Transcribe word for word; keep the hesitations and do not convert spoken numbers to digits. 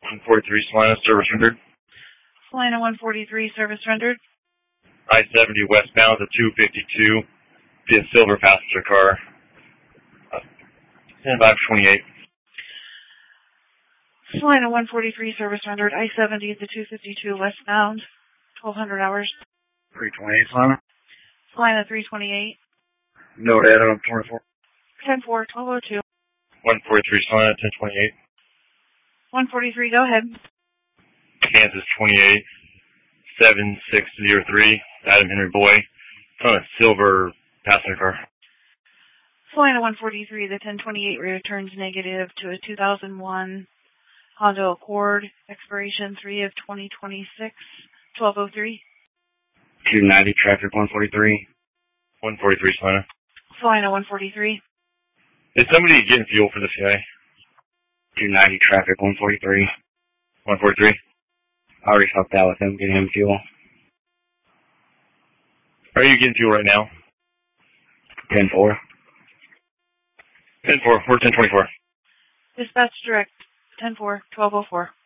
one forty-three Salina, service rendered. Salina one forty-three, service rendered. I seventy westbound to two fifty-two, via silver passenger car. Uh, stand by for twenty-eight. Salina one forty-three, service rendered. I seventy to two fifty-two westbound, twelve hundred hours. three twenty-eight Salina. Salina three twenty-eight. No data on twenty-four. ten four, twelve oh two. one forty-three Salina, ten twenty-eight. one forty-three, go ahead. Kansas twenty-eight, seven six zero three, Adam Henry Boy. On a silver passenger car. Salina one forty-three, the ten twenty-eight returns negative to a two thousand one Honda Accord, expiration three of twenty twenty-six, twelve oh three. two ninety traffic one forty-three. one forty-three Salina. Salina one forty-three. Is somebody getting fuel for this guy? two ninety traffic one forty-three. one forty-three. I already helped out with him, getting him fuel. Are you getting fuel right now? ten four. ten four, we're ten twenty-four. Dispatch direct, ten four, twelve oh four.